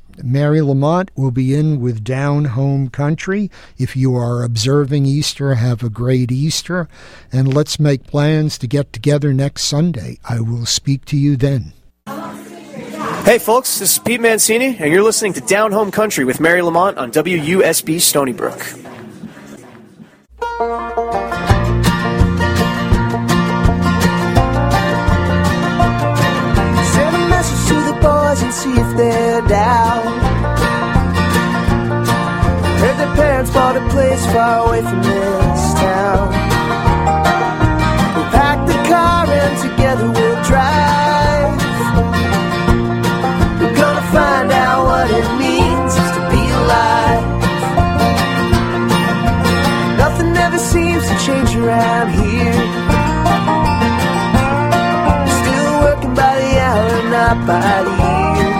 Mary Lamont will be in with Down Home Country. If you are observing Easter, have a great Easter, and let's make plans to get together next Sunday. I will speak to you then. Hey folks, this is Pete Mancini, and you're listening to Down Home Country with Mary Lamont on WUSB Stony Brook. Send a message to the boys and see if they're down. Heard their parents bought a place far away from this town. We'll pack the car and together we'll drive. We're gonna find out what it means just to be alive. Nothing ever seems to change around here. Still working by the hour, not by the year.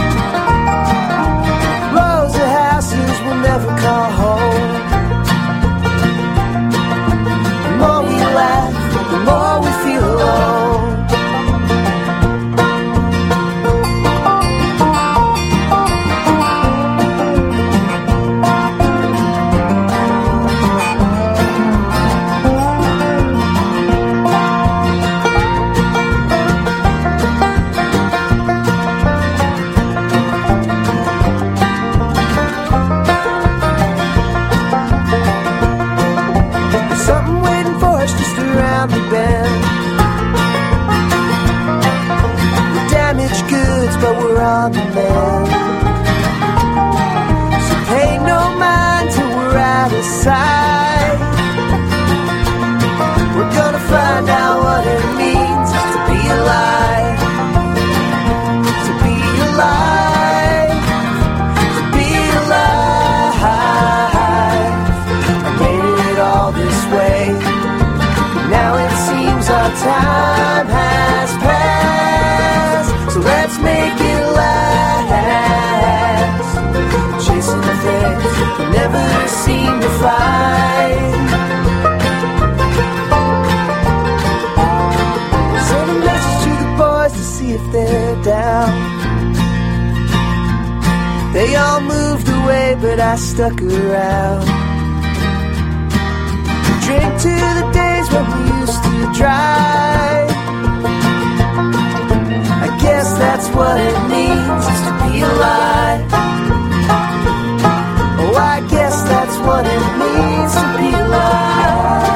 Rows of houses we'll never call home. The more we laugh, the more we feel alone. But we're on the mend. So pay no mind till we're out of sight. We're gonna find out what it means to be alive. To be alive. To be alive. I made it all this way. Now it seems our time has passed. So let's make it last. Chasing the things we never seem to find. Send a message to the boys to see if they're down. They all moved away, but I stuck around. Drink to the days when we used to drive. I guess that's what it means to be alive. Oh, I guess that's what it means to be alive.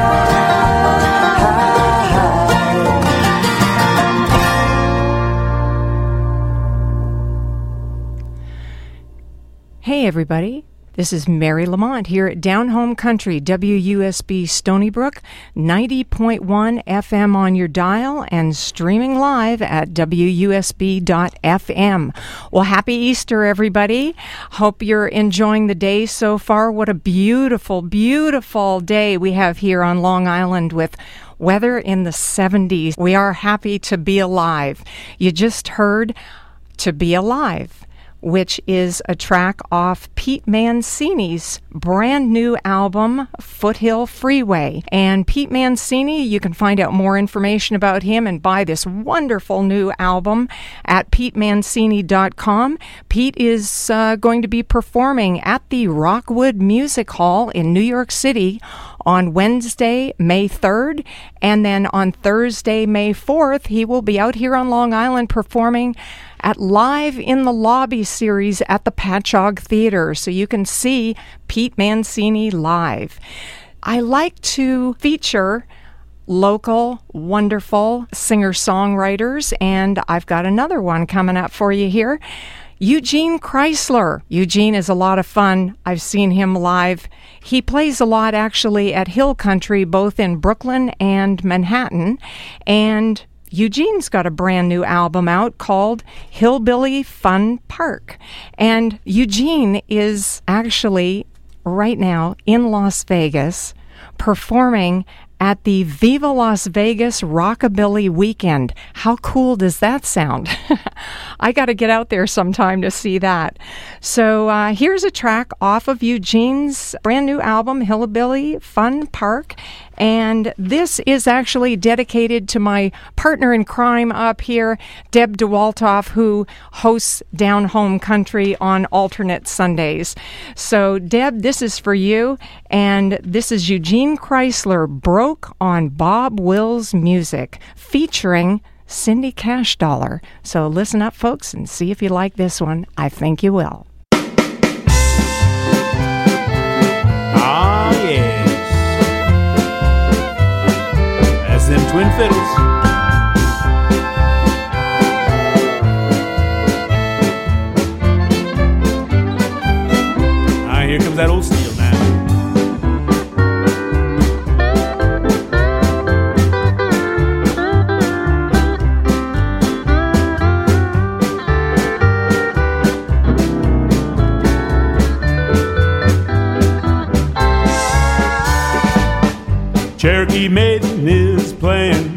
Hey, everybody. This is Mary Lamont here at Down Home Country, WUSB Stony Brook, 90.1 FM on your dial and streaming live at WUSB.FM. Well, happy Easter, everybody. Hope you're enjoying the day so far. What a beautiful, beautiful day we have here on Long Island with weather in the 70s. We are happy to be alive. You just heard To Be Alive, which is a track off Pete Mancini's brand new album, Foothill Freeway. And Pete Mancini, you can find out more information about him and buy this wonderful new album at PeteMancini.com. Pete is going to be performing at the Rockwood Music Hall in New York City on Wednesday, May 3rd, and then on Thursday, May 4th, he will be out here on Long Island performing at Live in the Lobby series at the Patchogue Theater, so you can see Pete Mancini live. I like to feature local, wonderful singer-songwriters, and I've got another one coming up for you here. Eugene Chrysler. Eugene is a lot of fun. I've seen him live. He plays a lot actually at Hill Country, both in Brooklyn and Manhattan. And Eugene's got a brand new album out called Hillbilly Fun Park. And Eugene is actually right now in Las Vegas performing at the Viva Las Vegas Rockabilly Weekend. How cool does that sound? I got to get out there sometime to see that. So here's a track off of Eugene's brand new album, Hillbilly Fun Park. And this is actually dedicated to my partner in crime up here, Deb DeWaltoff, who hosts Down Home Country on alternate Sundays. So, Deb, this is for you. And this is Eugene Chrysler, Broke on Bob Wills Music, featuring Cindy Cash Dollar. So listen up, folks, and see if you like this one. I think you will. Ah, yes. That's them twin fiddles. Ah, here comes that old steel now. Cherokee Maiden is playing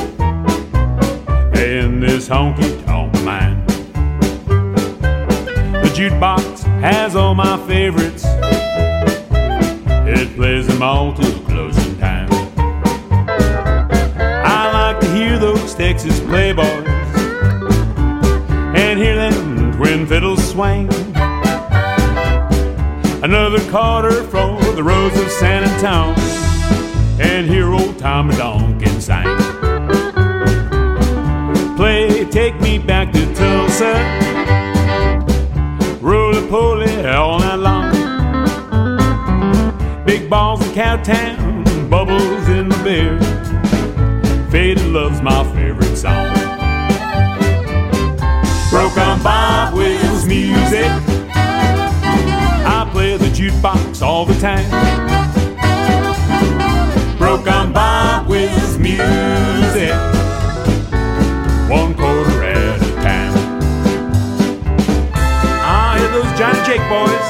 in this honky-tonk mine. The jukebox has all my favorites. It plays them all till closing time. I like to hear those Texas playboys and hear them twin fiddles swing. Another quarter for the Rose of San Antonio, and hear old Tommy Donkin sing. Play Take Me Back to Tulsa, roly-poly all night long. Big balls in Cowtown, bubbles in the beer. Faded Love's my favorite song. Broke on Bob Wills music, I play the jukebox all the time. Broke on Bob Wills music, one quarter at a time. Ah, hear those Johnny Jake boys.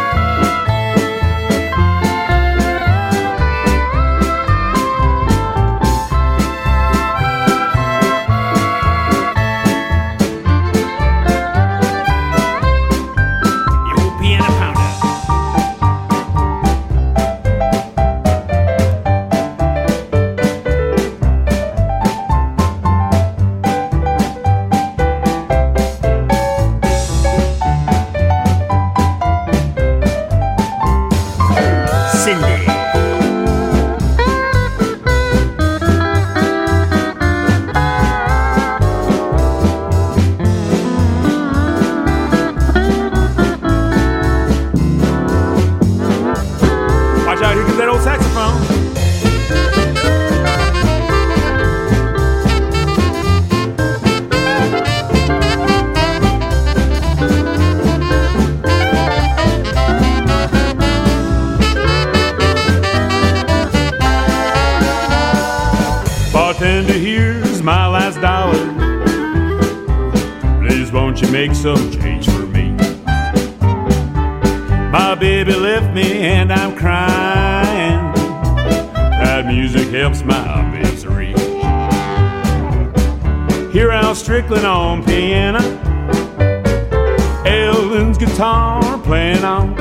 Bartender, here's my last dollar. Please won't you make some change for me? My baby left me and I'm crying. That music helps my misery. Hear Al Strickland on piano, Elvin's guitar playing on.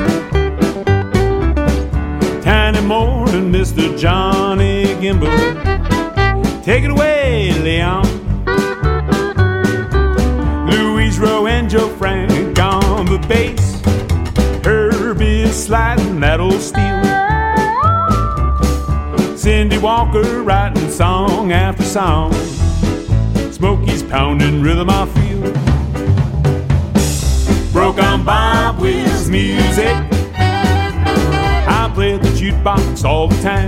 Tiny Moore and Mr. Johnny Gimbel, take it away, Leon. Louise Rowe and Joe Frank on the bass. Herbie sliding that old steel. Cindy Walker writing song after song. Smokey's pounding rhythm I feel. Broke on Bob Wills music, I play the jukebox all the time.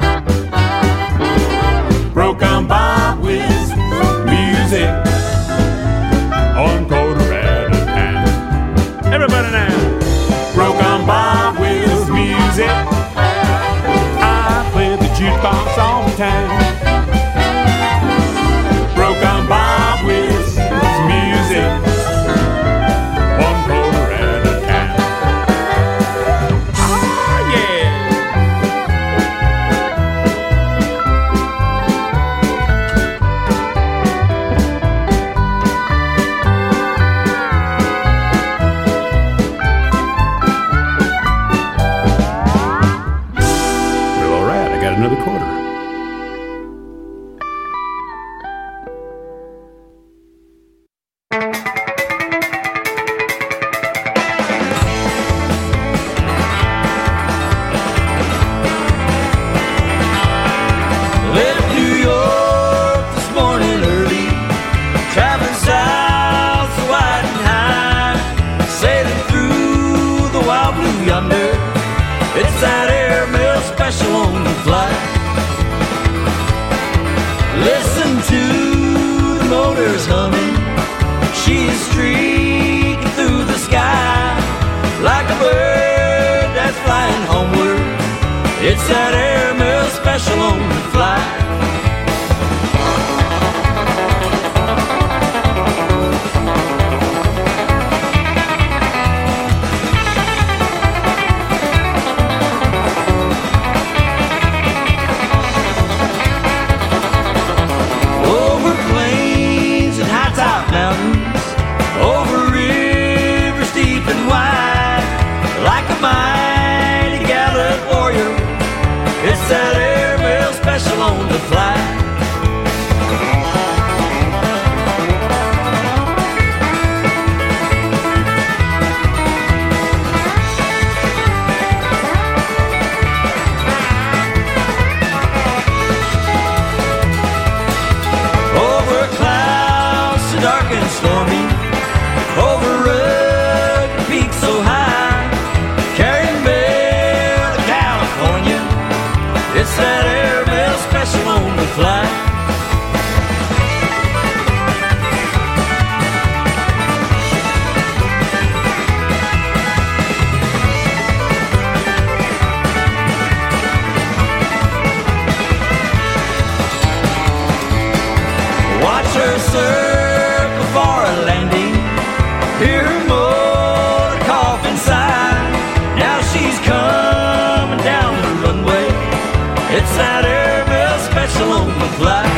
Broke on Bob Wills music, one quarter at a time. Everybody now. Broke on Bob Wills music, I play the jukebox all the time. Broke on Bob Wills music, one quarter at a time. Oh yeah. sailing through the wild blue yonder. It's that airmail special on the flight. Listen to the motors humming. She's streaking through the sky like a bird that's flying homeward. It's that airmail special on the flight. It's that airmail special on the flight. Over clouds so dark and stormy, over rugged peaks so high, carrying mail to California. It's that airmail special on the flight. Watch her circle for a landing, hear her motor cough inside. Now she's coming down the runway. It's that airmail special on the flight.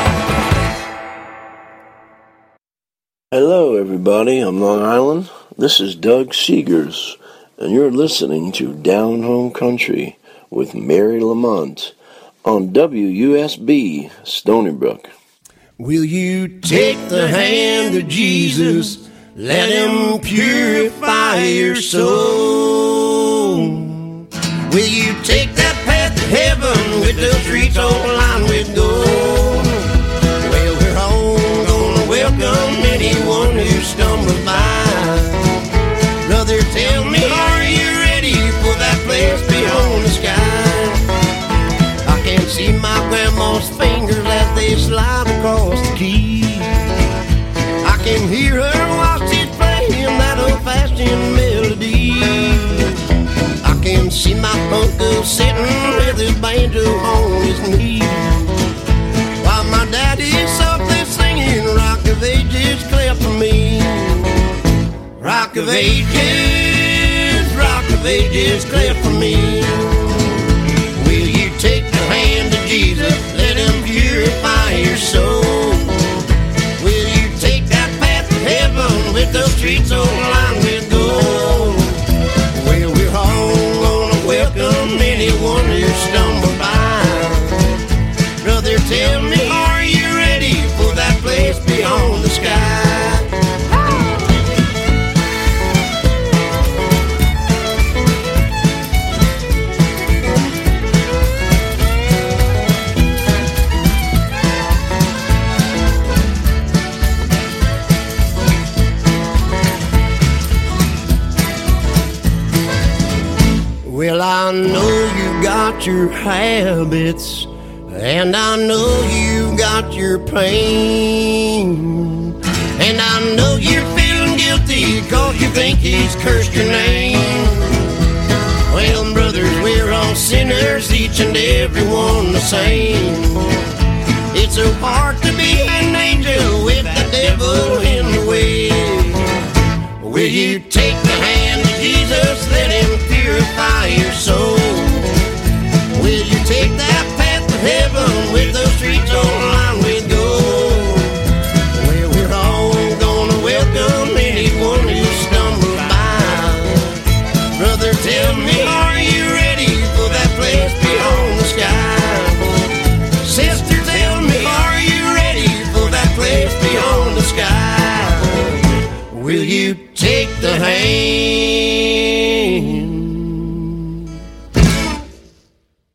Hello, everybody. I'm Long Island. This is Doug Seegers, and you're listening to Down Home Country with Mary Lamont on WUSB Stony Brook. Will you take the hand of Jesus, let him purify your soul? Will you take that path to heaven with the streets all lined with gold? Well, we're all gonna welcome anyone who stumbles by. Brother, tell me, are you ready for that place beyond the sky? I can see my grandma's fingers as they slide across the keys. I can hear her while she's playing that old-fashioned melody. I can see my uncle sitting with his banjo on his knee, while my daddy's softly singing Rock of Ages, clap for me. Rock of Ages, clap for me. Will you take the hand of Jesus, let him purify your soul? Will you take that path to heaven with those streets all lined with gold? Well, we're all gonna welcome anyone who stumbles by. Brother, tell me, are you ready for that place beyond the sky? Well, I know you got your habits, and I know you got your pain, and I know you're feeling guilty 'cause you think he's cursed your name. Well, brothers, we're all sinners, each and every one the same. It's so hard to be an angel with the devil in the way. Will you take the hand of Jesus, let him purify your soul? Will you take that path to heaven with those streets all lined with gold? Well, we're all gonna welcome anyone who stumbles by. Brother, tell me, are you ready for that place beyond the sky? Sister, tell me, are you ready for that place beyond the sky? Will you take the hand?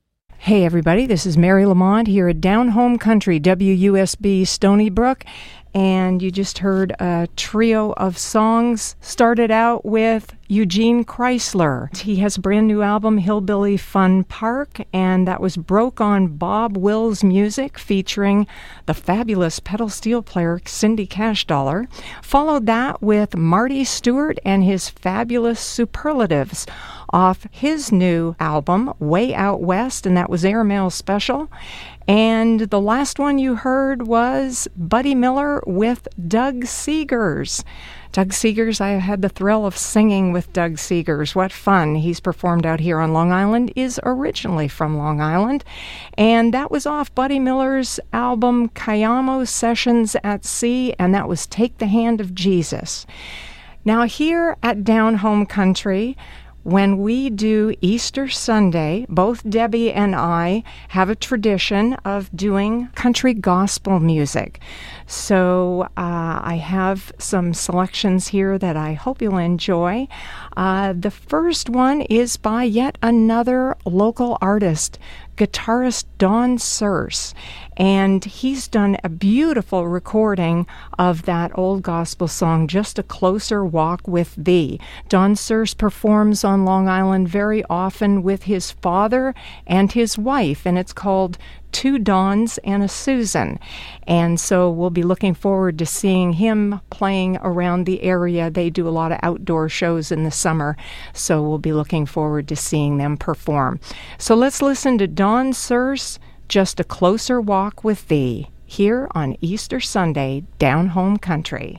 Hey everybody, this is Mary Lamont here at Down Home Country, WUSB Stony Brook, and you just heard a trio of songs. Started out with Eugene Chrysler. He has a brand new album, Hillbilly Fun Park, and that was Broke on Bob Wills Music, featuring the fabulous pedal steel player Cindy Cashdollar. Followed that with Marty Stewart and his fabulous Superlatives off his new album, Way Out West, and that was Airmail Special. And the last one you heard was Buddy Miller with Doug Seegers. Doug Seegers, I had the thrill of singing with Doug Seegers. What fun. He's performed out here on Long Island, is originally from Long Island. And that was off Buddy Miller's album, Cayamo Sessions at Sea, and that was Take the Hand of Jesus. Now here at Down Home Country, when we do Easter Sunday, both Debbie and I have a tradition of doing country gospel music. So I have some selections here that I hope you'll enjoy. The first one is by yet another local artist, guitarist Don Searce, and he's done a beautiful recording of that old gospel song, Just a Closer Walk with Thee. Don Searce performs on Long Island very often with his father and his wife, and it's called Two Dons and a Susan. And so we'll be looking forward to seeing him playing around the area. They do a lot of outdoor shows in the summer, so we'll be looking forward to seeing them perform. So let's listen to Don Searce, Just a Closer Walk with Thee, here on Easter Sunday, Down Home Country.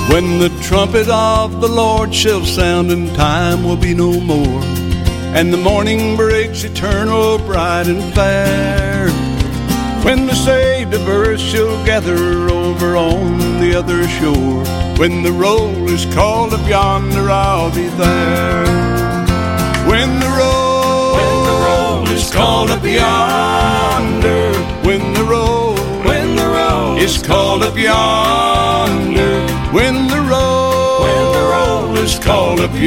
When the trumpet of the Lord shall sound and time will be no more, and the morning breaks eternal, bright and fair. When the saved of earth shall gather over on the other shore, when the roll is called up yonder, I'll be there. When the roll is called up yonder, when the roll is called up yonder, when the roll is called up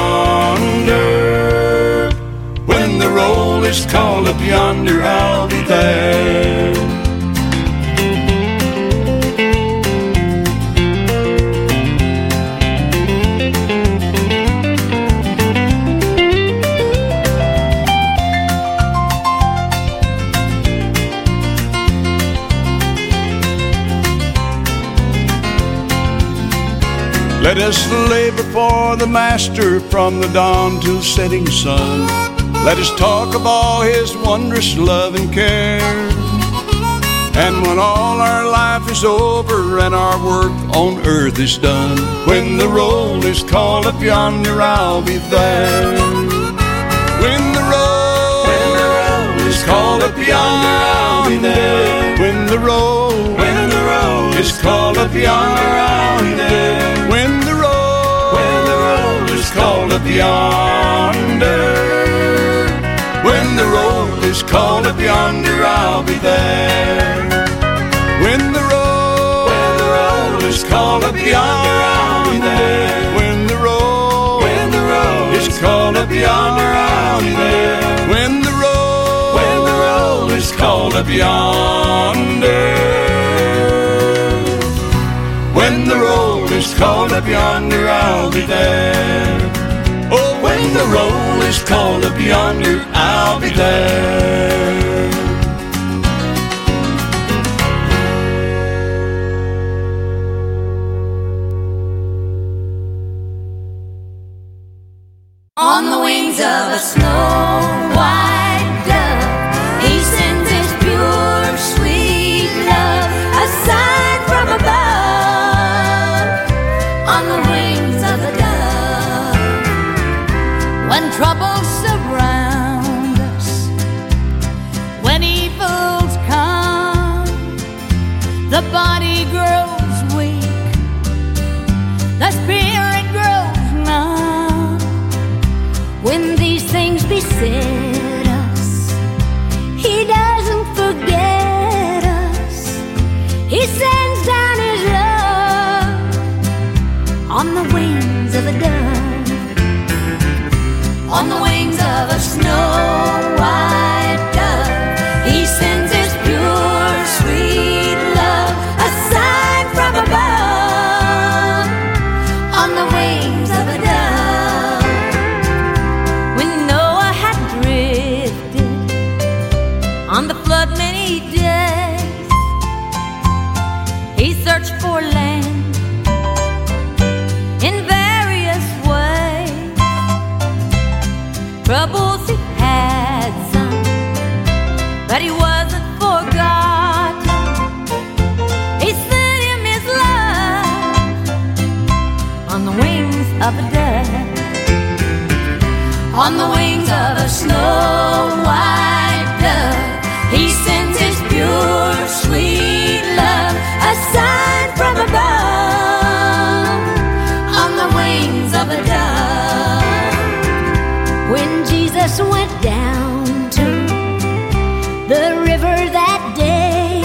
yonder, when the roll is called up yonder, I'll be there. Let us labor for the Master from the dawn till setting sun. Let us talk of all His wondrous love and care. And when all our life is over and our work on earth is done, when the roll is called up yonder, I'll be there. When the roll is called up yonder, I'll be there. When the roll is called up yonder, I'll be there. When the roll is called up yonder, when the roll is called up yonder, I'll be there. When the roll is called up yonder, I'll be there. When the roll is called up yonder, I'll be there. When the roll is called up yonder, when the roll is called up yonder, I'll be there. Oh, when the roll is called up yonder, I'll be there. On the wings of a snow-white dove, He sends His pure, sweet love, a sign from above. On the wings of a dove, when troubles surround us, when evils come, the body grows weak, the spirit grows numb. When these things beset us, He doesn't forget us. He sends down His love on the wings of a dove. On the wings of a snow-white dove, He sends His pure, sweet love, a sign from above. On the wings of a dove. When Noah had drifted on the flood many days, he searched for land in various ways. Troubles he had some, but he wasn't forgotten. He sent him His love on the wings of a dove. On the wings of a snow-white dove, He sends His pure, sweet love, a sign from above. On the wings of a dove. When Jesus went down to the river that day,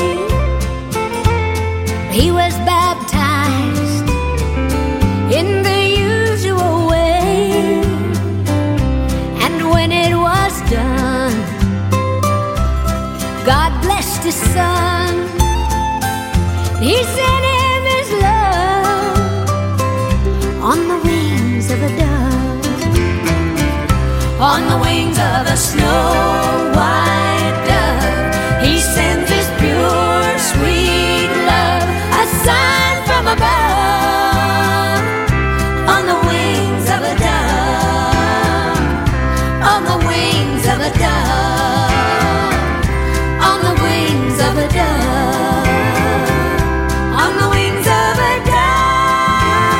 He was baptized in the usual way. And when it was done, God blessed His Son. He sent Him His love on the wings of a dove. On the wings of a snow-white dove, He sends His pure, sweet love, a sign from above. On the wings of a dove. On the wings of a dove. On the wings of a dove. On the wings of a dove.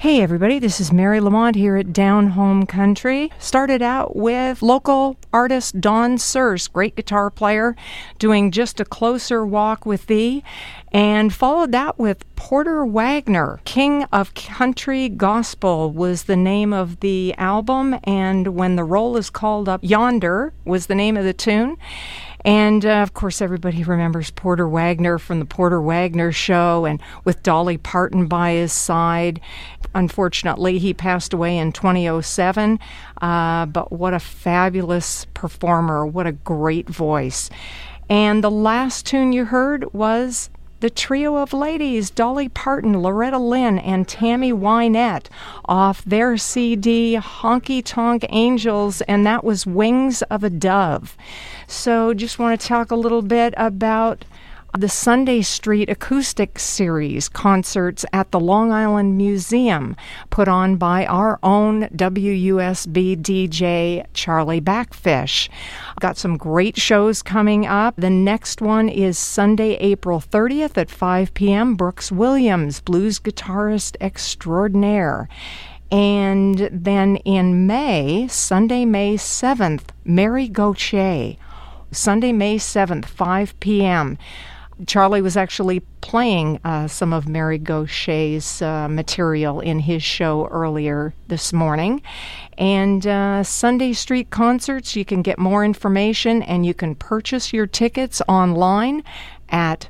Hey everybody, this is Mary Lamont here at Down Home Country. Started out with local artist Don Searce, great guitar player, doing Just a Closer Walk with Thee, and followed that with Porter Wagner. King of Country Gospel was the name of the album, and When the Roll is Called Up Yonder was the name of the tune. And, of course, everybody remembers Porter Wagner from the Porter Wagner Show, and with Dolly Parton by his side. Unfortunately, he passed away in 2007, but what a fabulous performer, what a great voice. And the last tune you heard was the trio of ladies, Dolly Parton, Loretta Lynn, and Tammy Wynette, off their CD, Honky Tonk Angels, and that was Wings of a Dove. So just want to talk a little bit about the Sunday Street Acoustic Series concerts at the Long Island Museum, put on by our own WUSB DJ Charlie Backfish. Got some great shows coming up. The next one is Sunday, April 30th at 5 p.m. Brooks Williams, blues guitarist extraordinaire. And then in May, Sunday, May 7th, Mary Gauthier. Sunday, May 7th, 5 p.m. Charlie was actually playing some of Mary Gauthier's material in his show earlier this morning. And Sunday Street Concerts, you can get more information and you can purchase your tickets online at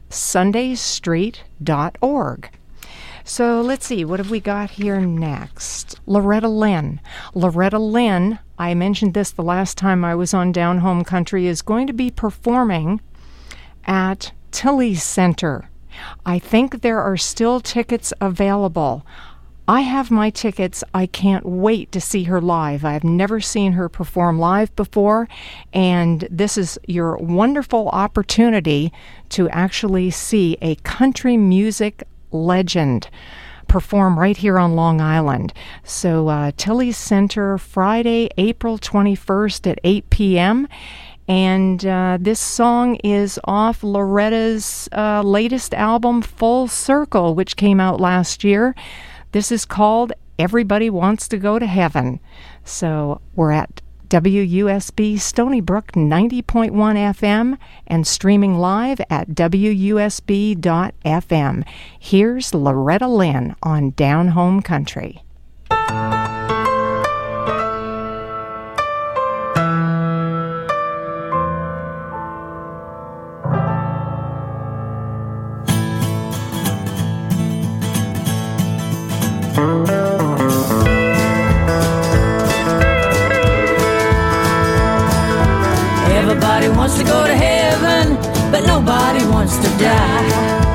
sundaystreet.org. So let's see, what have we got here next? Loretta Lynn. Loretta Lynn, I mentioned this the last time I was on Down Home Country, is going to be performing at Tilly's Center. I think there are still tickets available. I have my tickets. I can't wait to see her live. I've never seen her perform live before, and this is your wonderful opportunity to actually see a country music legend perform right here on Long Island. So Tilly's Center, Friday, April 21st at 8 p.m., and this song is off Loretta's latest album, Full Circle, which came out last year. This is called Everybody Wants to Go to Heaven. So we're at WUSB Stony Brook 90.1 FM and streaming live at WUSB.FM. Here's Loretta Lynn on Down Home Country. Everybody wants to go to heaven, but nobody wants to die.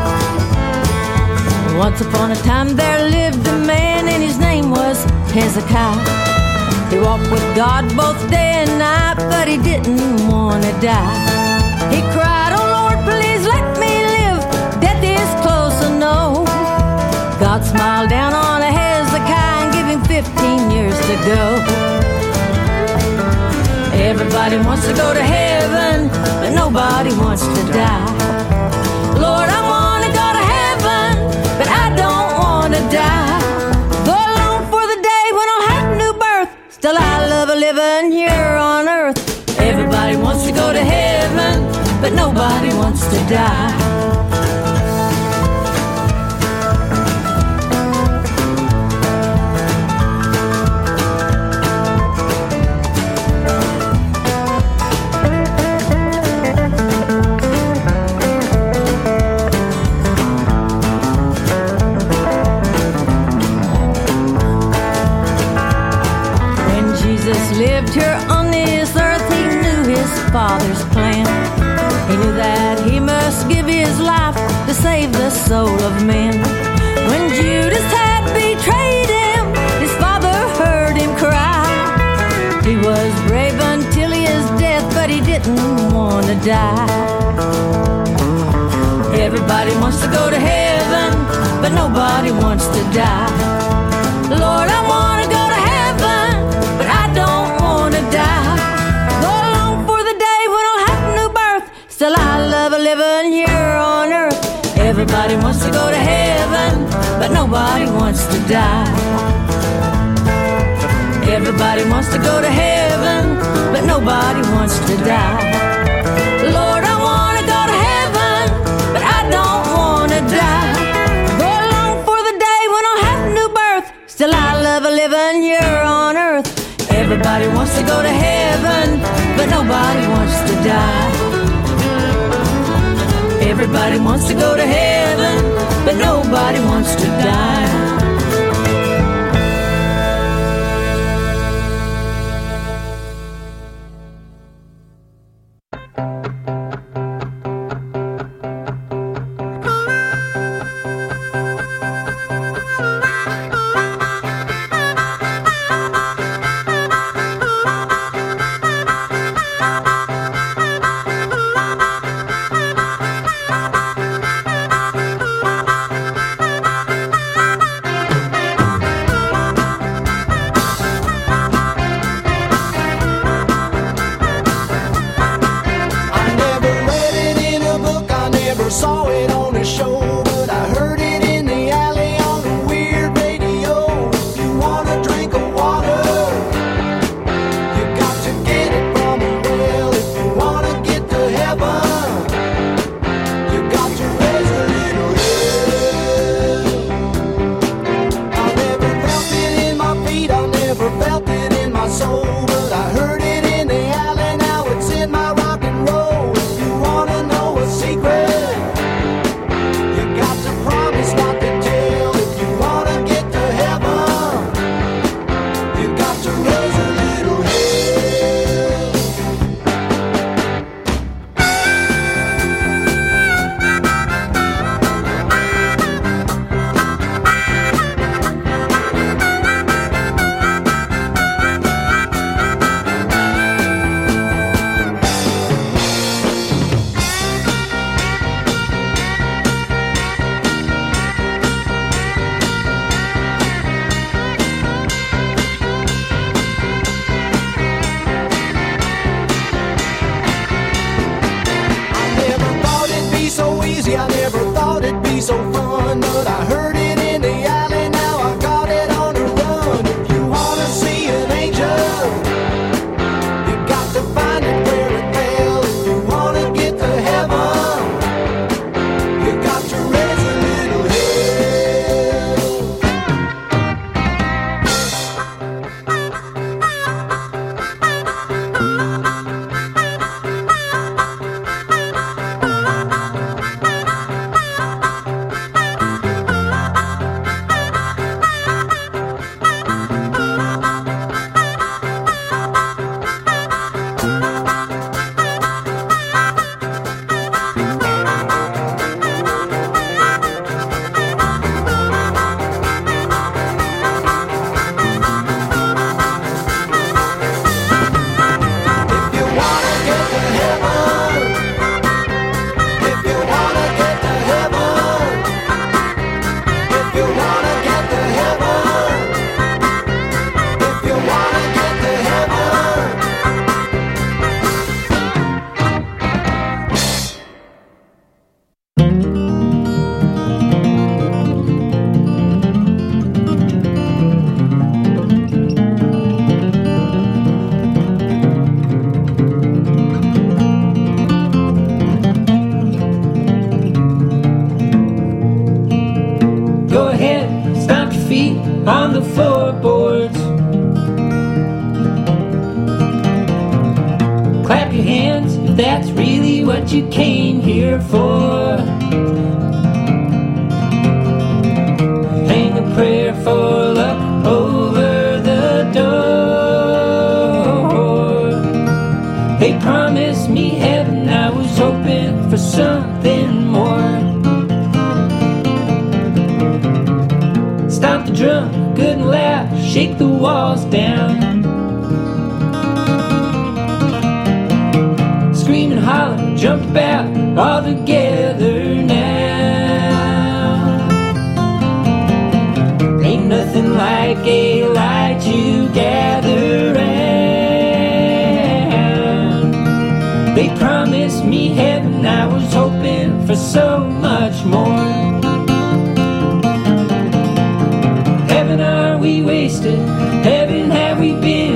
Once upon a time there lived a man and his name was Hezekiah. He walked with God both day and night, but he didn't want to die. He cried, "Oh Lord, please let me live, death is close, I know." God smiled down on Hezekiah and gave him 15 years to go. Everybody wants to go to heaven, but nobody wants to die. Lord, I want to go to heaven, but I don't want to die. Though I long for the day when I'll have a new birth, still I love living here on earth. Everybody wants to go to heaven, but nobody wants to die. Lived here on this earth, he knew his Father's plan. He knew that he must give his life to save the soul of man. When Judas had betrayed him, his Father heard him cry. He was brave until his death, but he didn't want to die. Everybody wants to go to heaven, but nobody wants to die. Lord, I want to go to heaven, but I don't want to die. Though I long for the day when I'll have a new birth, still I love living here on earth. Everybody wants to go to heaven, but nobody wants to die. Everybody wants to go to heaven, but nobody wants to die. Lord, I want to go to heaven, but I don't want to die. Go along for the day when I'll have a new birth. Still I love a living here on earth. Everybody wants to go to heaven, but nobody wants to die. Everybody wants to go to heaven, but nobody wants to die. on the floorboards. Clap your hands if that's really what you came here for. Hang a prayer for luck over the door. They promised me heaven, I was hoping for something more. Stomp the drum, good and loud, shake the walls down. Scream and holler, jump about, all together now. Ain't nothing like a light to gather round. They promised me heaven, I was hoping for so much more. Heaven, are we wasted? Heaven, have we been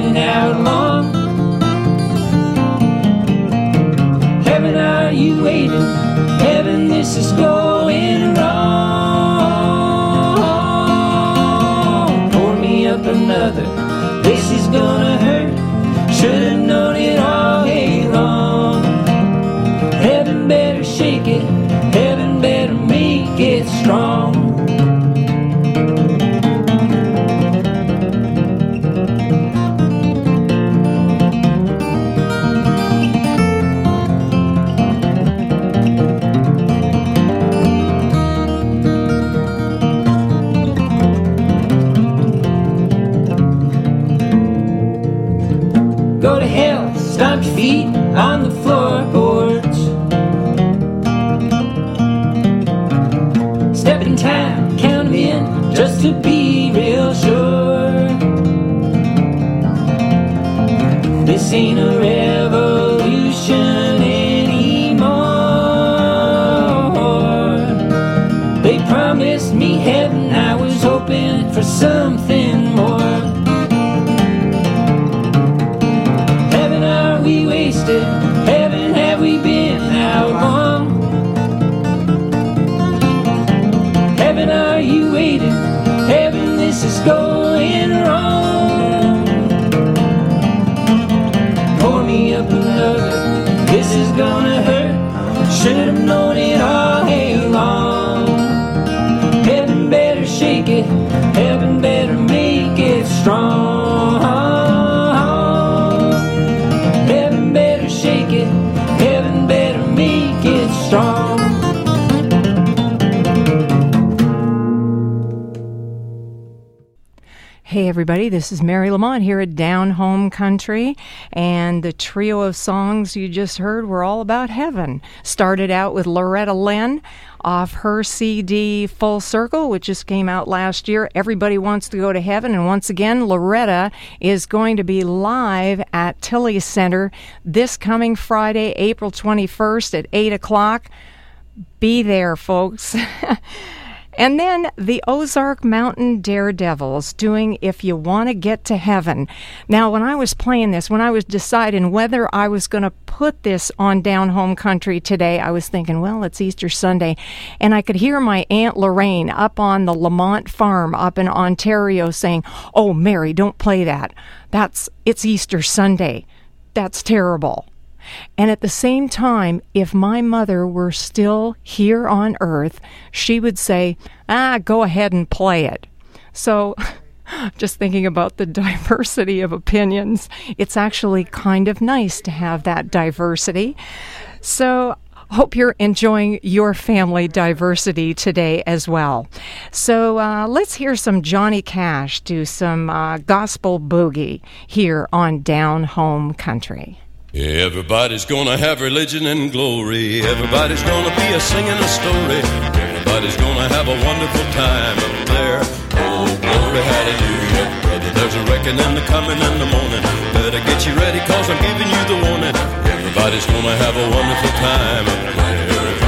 go to hell, stomp your feet on the floorboards. Step in time, count 'em in, just to be real sure. This ain't a revolution anymore. They promised me heaven, I was hoping for something more. Heaven, are we wasted? Heaven, have we been how long? Heaven, are you waiting? Heaven, this is going wrong. Pour me up another, this is gonna hurt. Should have known it all along. Heaven better shake it, heaven better make it strong. Heaven better shake it, heaven better make it strong. Hey everybody, this is Mary Lamont here at Down Home Country, and the trio of songs you just heard were all about heaven. Started out with Loretta Lynn off her CD Full Circle, which just came out last year. Everybody Wants to Go to Heaven, and once again, Loretta is going to be live at Tilly Center this coming Friday, April 21st at 8 o'clock. Be there, folks. And then the Ozark Mountain Daredevils doing If You Want to Get to Heaven. Now, when I was playing this, when I was deciding whether I was going to put this on Down Home Country today, I was thinking, well, it's Easter Sunday. And I could hear my Aunt Lorraine up on the Lamont farm up in Ontario saying, "Oh, Mary, don't play that. It's Easter Sunday. That's terrible." And at the same time, if my mother were still here on earth, she would say, go ahead and play it. So just thinking about the diversity of opinions, it's actually kind of nice to have that diversity. So hope you're enjoying your family diversity today as well. So let's hear some Johnny Cash do some gospel boogie here on Down Home Country. Everybody's gonna have religion and glory. Everybody's gonna be singing a story. Everybody's gonna have a wonderful time up there. Oh, glory, hallelujah. Brother, there's a reckoning coming in the morning. Better get you ready, 'cause I'm giving you the warning. Everybody's gonna have a wonderful time up there.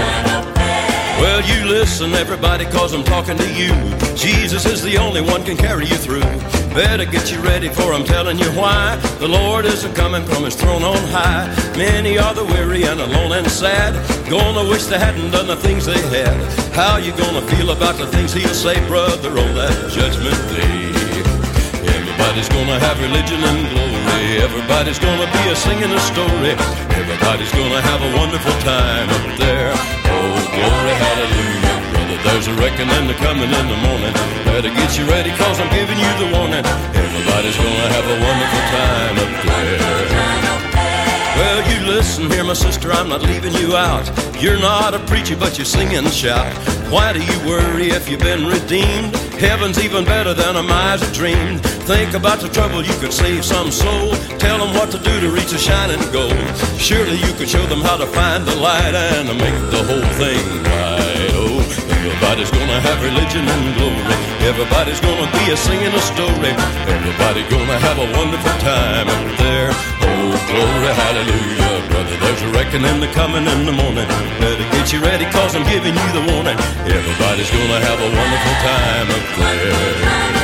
Well, you listen, everybody, 'cause I'm talking to you. Jesus is the only one can carry you through. Better get you ready, for I'm telling you why. The Lord is a-coming from his throne on high. Many are the weary and alone and sad, gonna wish they hadn't done the things they had. How you gonna feel about the things he'll say, brother, on that judgment day? Everybody's gonna have religion and glory. Everybody's gonna be singing a story. Everybody's gonna have a wonderful time up there. Oh, glory, hallelujah. Brother, there's a reckoning coming in the morning. Better get you ready, 'cause I'm giving you the warning. Everybody's gonna have a wonderful time up there. Well, you listen here, my sister, I'm not leaving you out. You're not a preacher, but you sing and shout. Why do you worry if you've been redeemed? Heaven's even better than a miser dreamed. Think about the trouble, you could save some soul. Tell them what to do to reach a shining goal. Surely you could show them how to find the light and make the whole thing right. Oh, everybody's gonna have religion and glory. Everybody's gonna be singing a story. Everybody's gonna have a wonderful time up there. Oh, glory, hallelujah. Brother, there's a reckoning coming in the morning. Better get you ready, 'cause I'm giving you the warning. Everybody's gonna have a wonderful time up there.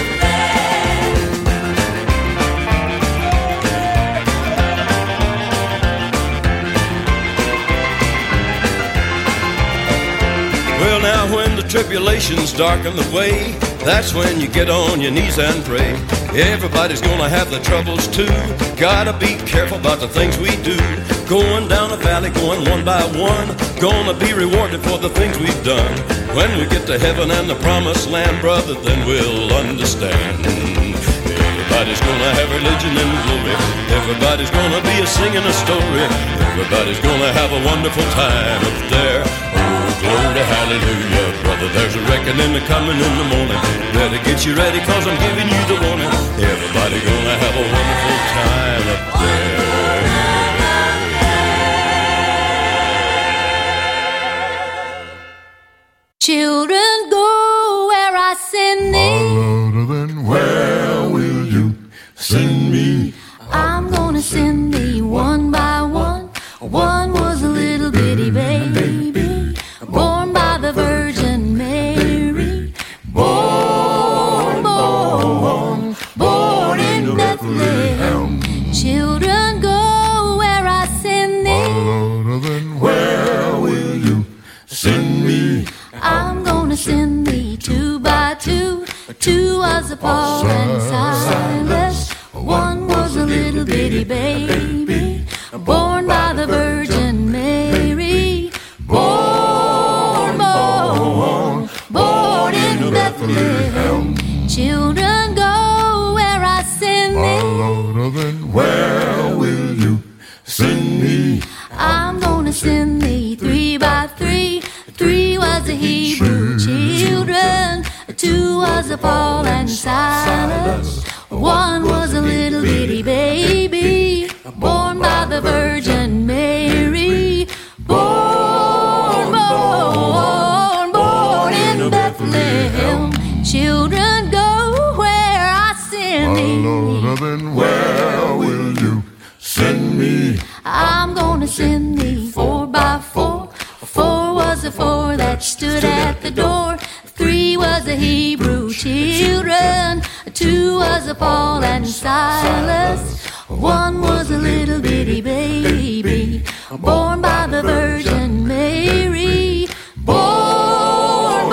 Well, now when the tribulations darken the way, that's when you get on your knees and pray. Everybody's gonna have the troubles too. Gotta be careful about the things we do. Going down the valley, going one by one. Gonna be rewarded for the things we've done. When we get to heaven and the promised land, brother, then we'll understand. Everybody's gonna have religion and glory. Everybody's gonna be singing a story. Everybody's gonna have a wonderful time up there. Oh, glory, hallelujah. Brother, there's a reckoning coming in the morning. Better get you ready, 'cause I'm giving you the warning. Everybody's gonna have a wonderful time up there. you send me? I'm gonna send thee one by one. One was a little bitty baby, born by the Virgin Mary. Born in Bethlehem. Children, go where I send thee. Where will you send me? I'm gonna send thee two by two. Two was a Paul and Silas. One was a little bitty baby, born by the Virgin Mary. Born in Bethlehem. Children, go where I send thee. Where will you send me? I'm gonna send thee three by three. Three was the Hebrew children. Two was a Paul and Silas. One was a little bitty baby, born by the Virgin Mary. Born in Bethlehem. Children, go where I send thee. Where will you send me? I'm gonna send thee four by four. Four was the four that stood at the door. Three was the Hebrew children. Two was a Paul and Silas. One was a little bitty baby, born by the Virgin Mary. Born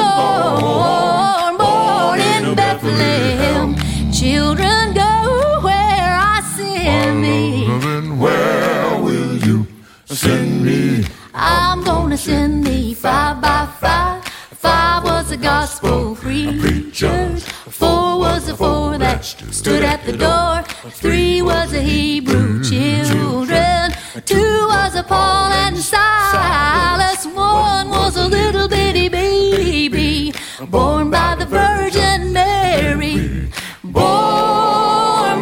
in Bethlehem. Children, go where I send thee. Where will you send me? I'm gonna send thee five by five. Five was the gospel preachers. Four was the four that stood at the door. Three was the Hebrew children. Two was a Paul and Silas. One was a little bitty baby, born by the Virgin Mary. Born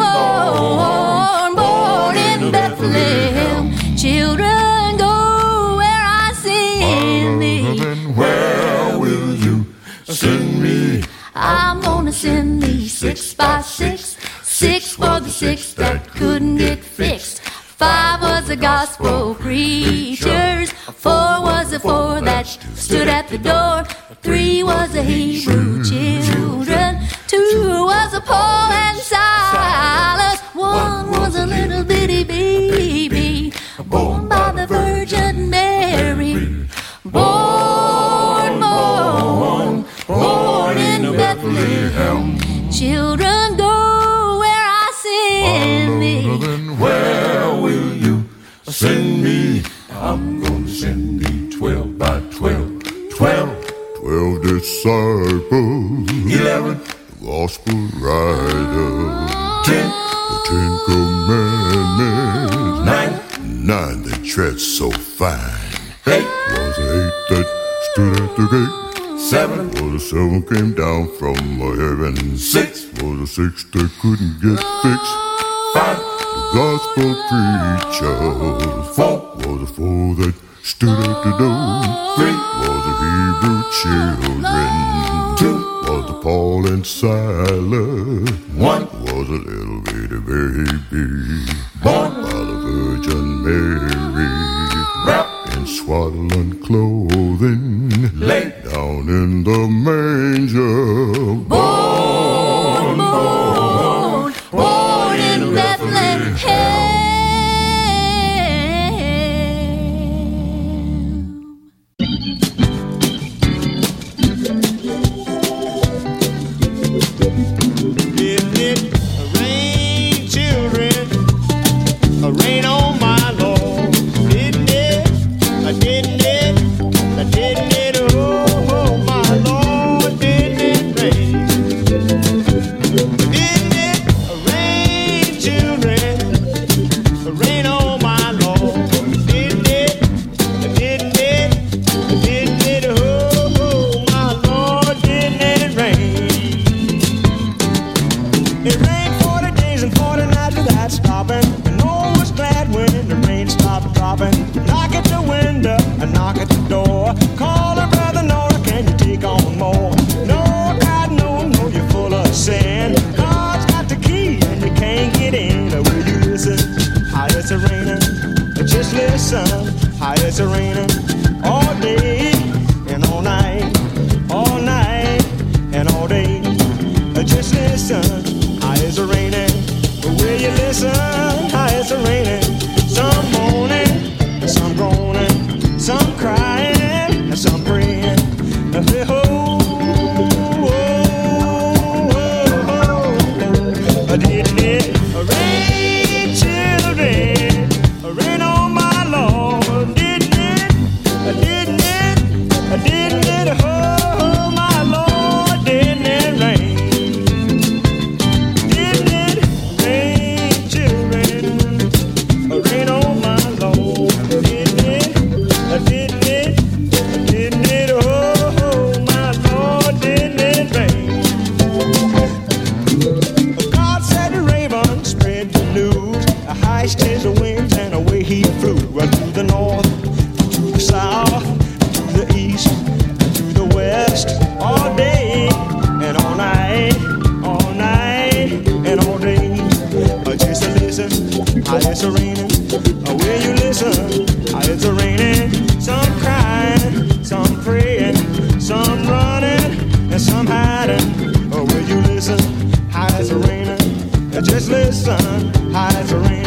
in Bethlehem. Children, go where I send thee. Where will you send me? I'm gonna send thee six by six. Six for the six that couldn't get fixed. Five was the gospel preachers. Four was the four that stood at the door. Three was the Hebrew children. Two was a Paul and Silas. One was a little bitty baby, born by the Virgin Mary. Born in Bethlehem. Children, go where I send thee. Where will you send me? I'm gonna send thee 12 by 12. 12 disciples. 11 gospel riders. 10 the 10 commandments. 9 that tread so fine. 8 was the 8 that stood at the gate. 7 was the 7 came down from heaven. 6 was the 6 that couldn't get fixed. 5 the gospel preachers. 4 was the 4 that stood at the door. 3 was the Hebrew children. 2 was the Paul and Silas. 1 was a little bitty baby, born by the Virgin Mary. Wrapped in swaddling clothing, laid down in the manger. Born in Bethlehem. Didn't it rain, children? Rain on my Lord. Didn't it? Didn't it? Didn't it? Oh, my Lord, didn't it rain? Didn't it rain, children? Rain on my Lord. Didn't it? Didn't it? Didn't it? Oh, my Lord, didn't it rain? It rained 40 days and 40 nights without stopping. And Noah was glad when the rain stopped dropping. Knock at the window, and knock at the door. Call her brother Noah, can you take on more? Noah cried, no, you're full of sin. God's got the key you listen how it's raining? Some moaning, some groaning, some crying, and some praying. Didn't it rain, children? Rain on my Lord. Didn't it? Didn't it? Didn't it? Oh, my Lord, didn't it rain? Didn't it rain, children? Rain on my Lord. Didn't it? Didn't it? Didn't it? Oh, my Lord, didn't it rain? God said the raven spread the news. High his wings and away he flew to the north, to the south, to the east, to the west, all day and all night and all day. Just listen, how it's raining. Will you listen, how it's raining? Some crying, some praying, some running, and some hiding. Will you listen, how it's raining? Just listen, how it's raining.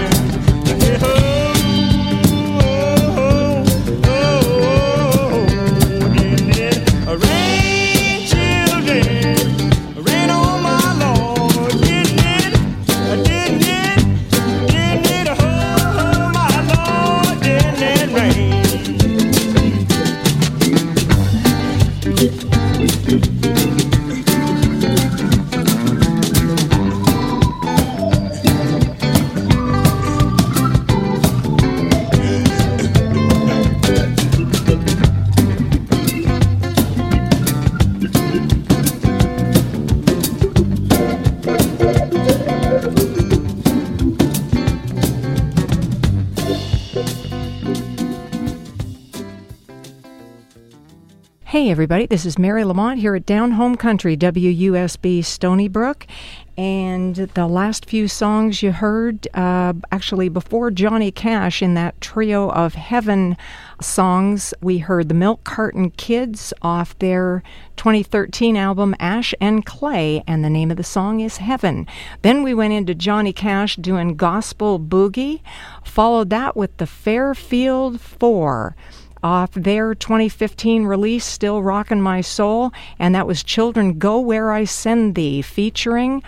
Rain, children, rain on my Lord. Didn't it? Didn't it? Didn't it? Oh, my Lord, didn't it rain? Hey everybody, this is Mary Lamont here at Down Home Country, WUSB Stony Brook. And the last few songs you heard, actually before Johnny Cash in that trio of Heaven songs, we heard the Milk Carton Kids off their 2013 album Ash and Clay, and the name of the song is Heaven. Then we went into Johnny Cash doing Gospel Boogie, followed that with the Fairfield Four off their 2015 release, Still Rockin' My Soul, and that was Children Go Where I Send Thee, featuring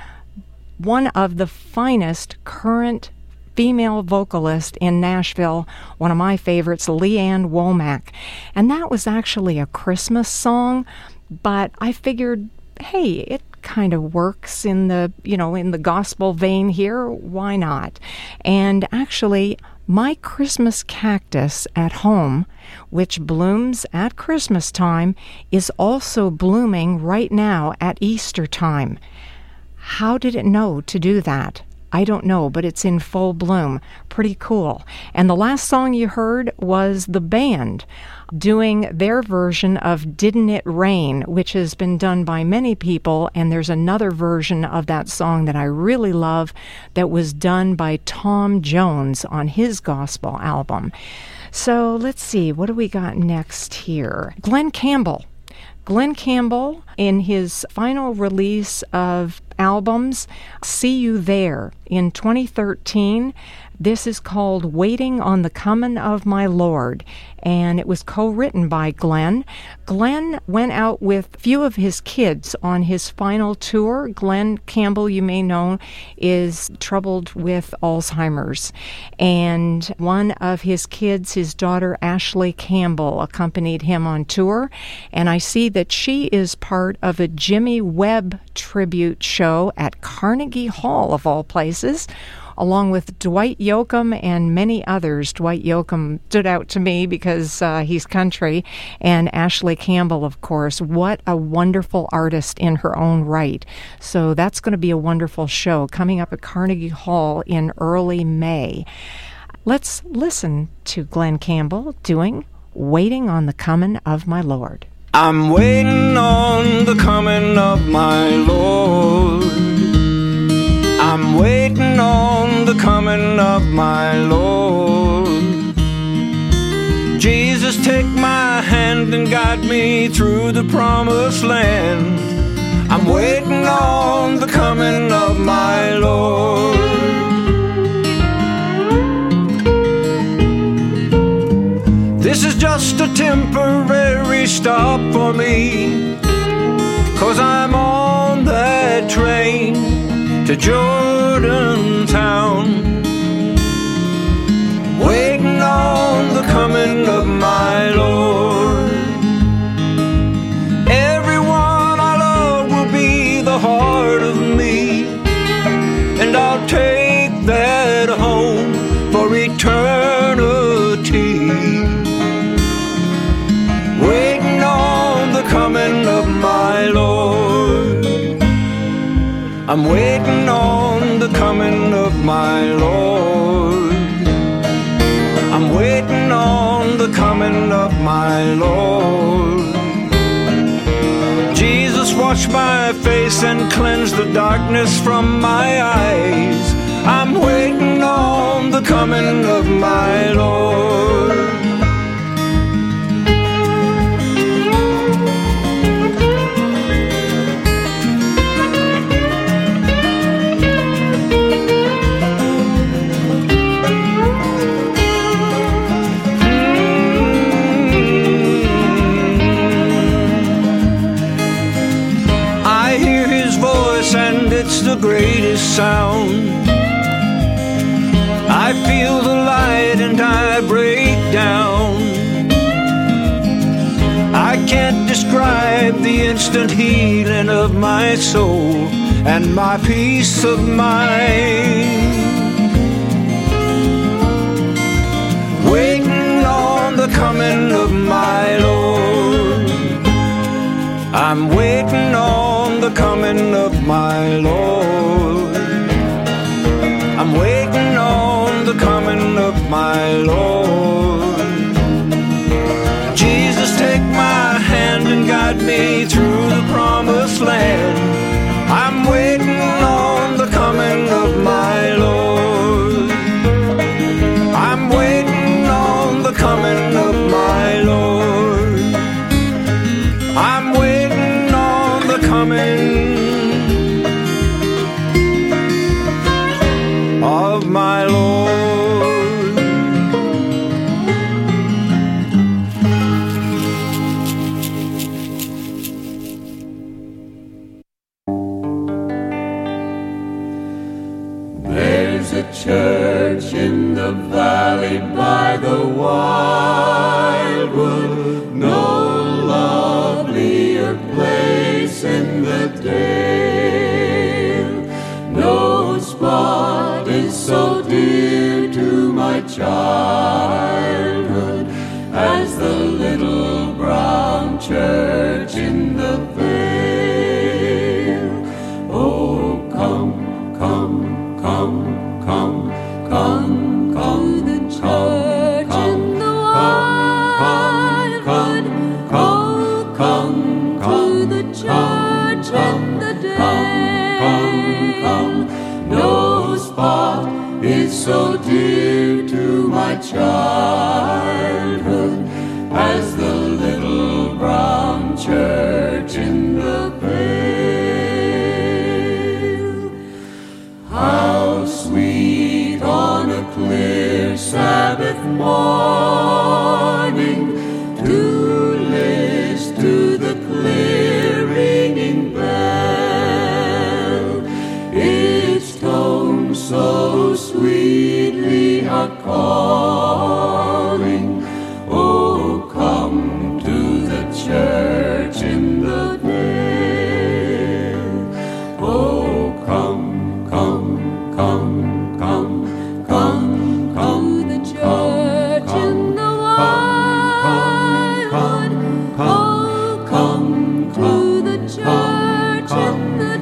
one of the finest current female vocalists in Nashville, one of my favorites, Leanne Womack. And that was actually a Christmas song, but I figured, hey, it kind of works in the, in the gospel vein here, why not? And actually, my Christmas cactus at home, which blooms at Christmas time, is also blooming right now at Easter time. How did it know to do that? I don't know, but it's in full bloom. Pretty cool. And the last song you heard was the band doing their version of Didn't It Rain, which has been done by many people, and there's another version of that song that I really love that was done by Tom Jones on his gospel album. So let's see, what do we got next here? Glen Campbell. Glen Campbell, in his final release of albums, See You There, in 2013, this is called Waiting on the Coming of My Lord, and it was co-written by Glen. Glen went out with a few of his kids on his final tour. Glen Campbell, you may know, is troubled with Alzheimer's, and one of his kids, his daughter Ashley Campbell, accompanied him on tour, and I see that she is part of a Jimmy Webb tribute show at Carnegie Hall, of all places, along with Dwight Yoakam and many others. Dwight Yoakam stood out to me because he's country, and Ashley Campbell, of course. What a wonderful artist in her own right. So that's going to be a wonderful show coming up at Carnegie Hall in early May. Let's listen to Glen Campbell doing Waiting on the Coming of My Lord. I'm waiting on the coming of my Lord. I'm waiting on the coming of my Lord. Jesus, take my hand and guide me through the promised land. I'm waiting on the coming of my Lord. every stop for me, 'cause I'm on that train to Jordantown, waiting on the coming of my Lord. Everyone I love will be the heart of me, and I'll take that home for eternity. Waiting on the coming of my Lord. I'm waiting on the coming of my Lord. I'm waiting on the coming of my Lord. Jesus washed my face and cleansed the darkness from my eyes. I'm waiting on the coming of my Lord. And it's the greatest sound. I feel the light and I break down. I can't describe the instant healing of my soul and my peace of mind. Waiting on the coming of my Lord. I'm waiting on the coming of my Lord. I'm waiting on the coming of my Lord. Jesus, take my hand and guide me through the promised land. I'm waiting on the coming of my Lord. I'm waiting on the coming of my Lord. I'm waiting on the coming of my Lord. There's a church in the valley by the wildwood, no lovelier place in the dale. No spot is so dear to my childhood as the little brown church in the vale. Oh, come, come, come, come, come, come to the church in the wildwood. Oh, come to the church in the dale. No spot is so dear to my childhood as the little brown church in the vale. How sweet on a clear Sabbath morning to listen to the clear ringing bell. Its tones so sweetly are calling. Oh, come to the church in the vale. Oh, come, come, come, come, come, come to the church in the wildwood. Oh, come to the church in the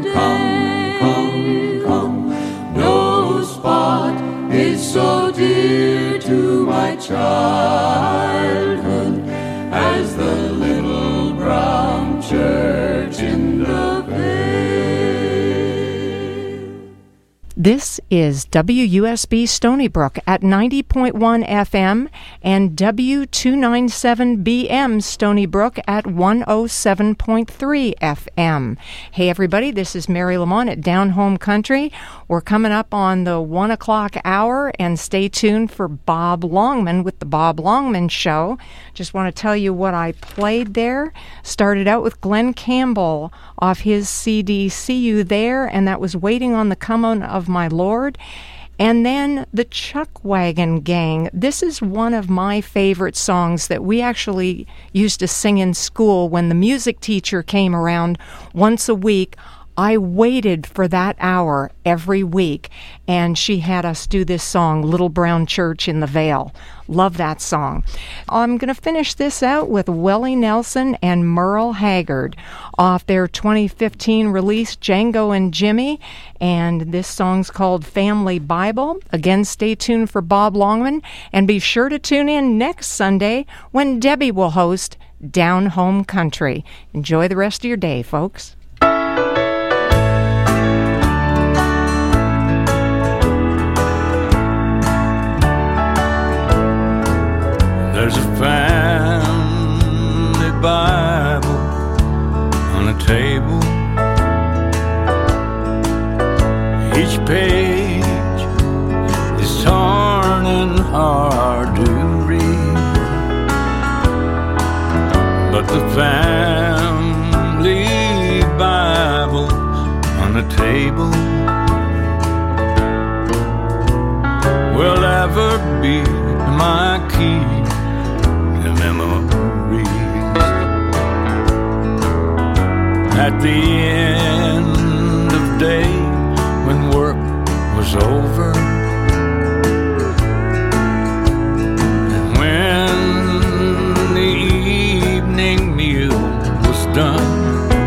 dale. No spot is so dear to my childhood as the little brown church in the vale. This is WUSB Stony Brook at 90.1 FM and W297BM Stony Brook at 107.3 FM. Hey everybody, this is Mary Lamont at Down Home Country. We're coming up on the 1 o'clock hour, and stay tuned for Bob Longman with the Bob Longman Show. Just want to tell you what I played there. Started out with Glenn Campbell off his CD See You There, and that was Waiting on the Coming of My Lord. And then the Chuck Wagon Gang. This is one of my favorite songs that we actually used to sing in school when the music teacher came around once a week. I waited for that hour every week, and she had us do this song, Little Brown Church in the Vale. Love that song. I'm going to finish this out with Willie Nelson and Merle Haggard off their 2015 release, Django and Jimmy, and this song's called Family Bible. Again, stay tuned for Bob Longman, and be sure to tune in next Sunday when Debbie will host Down Home Country. Enjoy the rest of your day, folks. There's a family Bible on a table. Each page is torn and hard to read, but the family Bible on the table will ever be my key to memories. At the end of day, when work was over, and when the evening meal was done,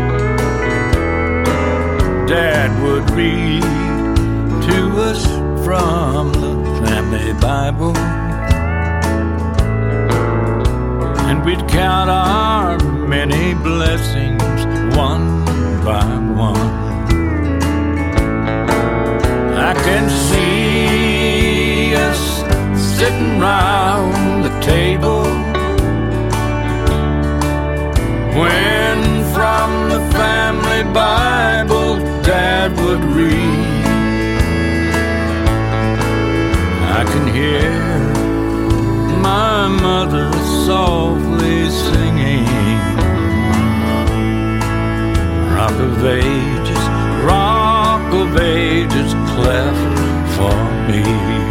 Dad would read to us from the family Bible, and we'd count our many blessings one by one. I can see us sitting round the table when from the family Bible Dad would read. I can hear my mother softly singing, Rock of Ages, Rock of Ages, cleft for me.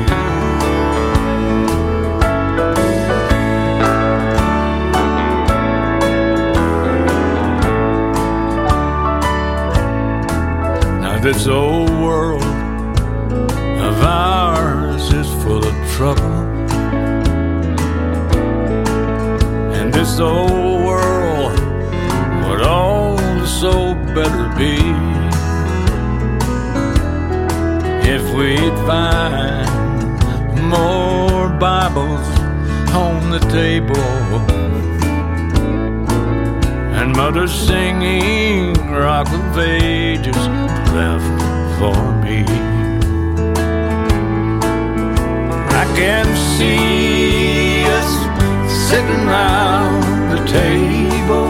Now this old world of ours is full of trouble, and this old world would also better be if we'd find more Bibles on the table, and Mother singing Rock of Ages left for me. I can see us sitting round the table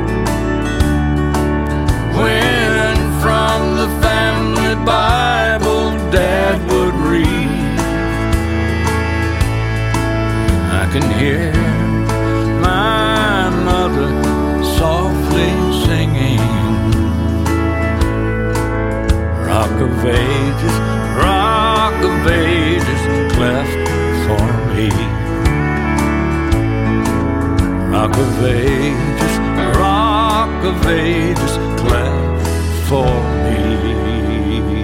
when from the family Bible Dad would read. I can hear my mother softly singing, Rock of Ages, Rock of Ages, cleft for me. Rock of Ages, Rock of Ages, cleft for me.